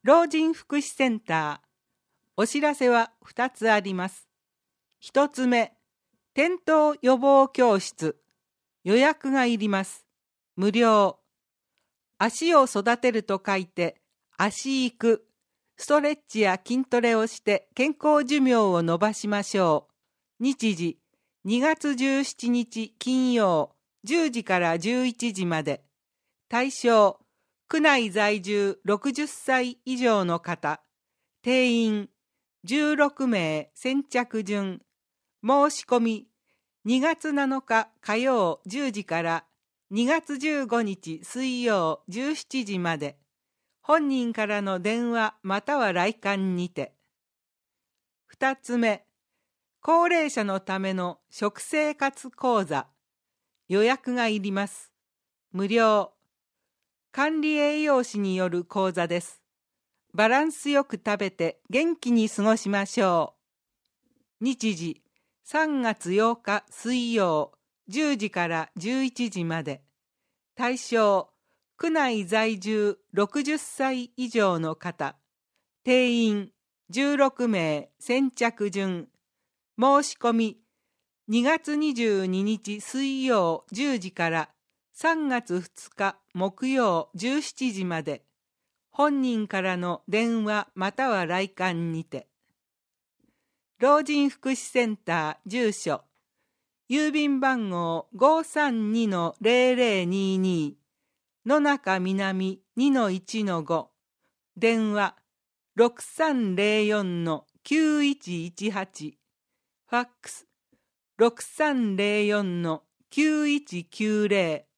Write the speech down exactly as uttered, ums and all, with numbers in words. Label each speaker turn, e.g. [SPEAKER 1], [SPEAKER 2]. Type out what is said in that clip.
[SPEAKER 1] 老人福祉センター。お知らせはふたつあります。ひとつめ、転倒予防教室。予約がいります。無料。足を育てると書いて、足育。ストレッチや筋トレをして健康寿命を延ばしましょう。日時、にがつじゅうしちにち金曜、じゅうじからじゅういちじまで。対象、区内在住ろくじゅっさい以上の方。定員、じゅうろくめい先着順。申し込み、にがつなのか火曜じゅうじからにがつじゅうごにち水曜じゅうしちじまで。本人からの電話または来館にて。二つ目、高齢者のための食生活講座。予約がいります。無料。管理栄養士による講座です。バランスよく食べて元気に過ごしましょう。日時、さんがつようか水曜じゅうじからじゅういちじまで。対象、区内在住ろくじゅっさい以上の方。定員じゅうろくめい先着順。申し込み、にがつにじゅうににち水曜じゅうじからさんがつふつか木曜じゅうしちじまで。本人からの電話または来館にて。老人福祉センター住所、郵便番号 ごーさんにのゼロゼロにに、野中南 にのいちのご、電話 ろくさんゼロよんのきゅういちいちはち、ファックス ろくさんゼロよんのきゅういちきゅうゼロ